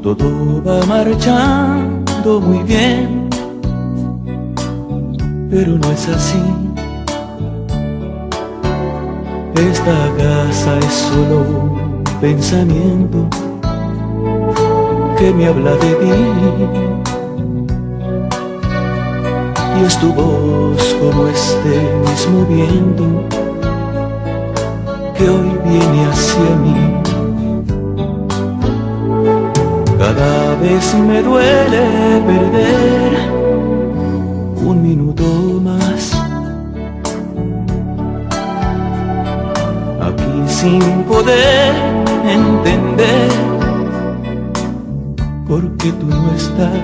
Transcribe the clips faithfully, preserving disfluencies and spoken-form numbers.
Todo va marchando muy bien, pero no es así. Esta casa es solo un pensamiento que me habla de ti, y es tu voz como este mismo viento que hoy viene hacia mí. Cada vez me duele perder un minuto más aquí sin poder entender por qué tú no estás.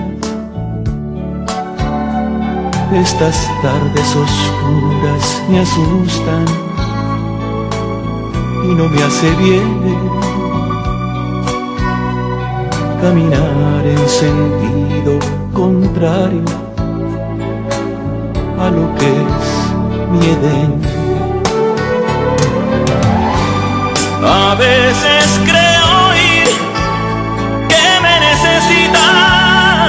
Estas tardes oscuras me asustan y no me hace bien caminar en sentido contrario a lo que es mi Edén. A veces creo oír que me necesitan,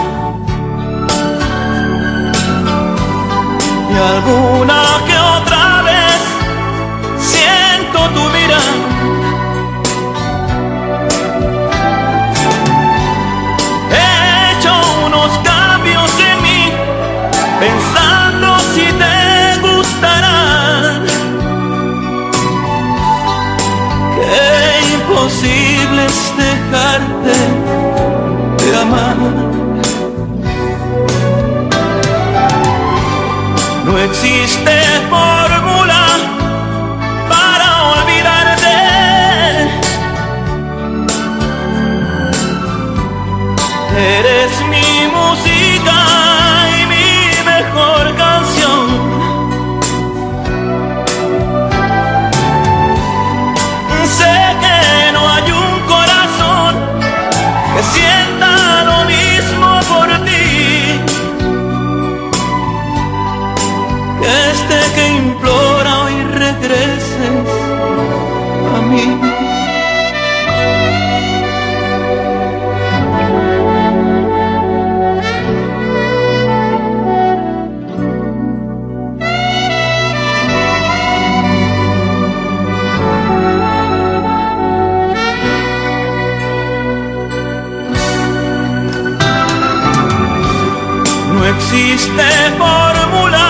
y alguna que otra vez siento tu mirada. Pensando si te gustarán, qué imposible es dejarte de amar. No existe fórmula para olvidarte. Eres mi música, mejor canción. Sé que no hay un corazón que sienta lo mismo por ti, que este que implora hoy regreses a mí. No existe fórmula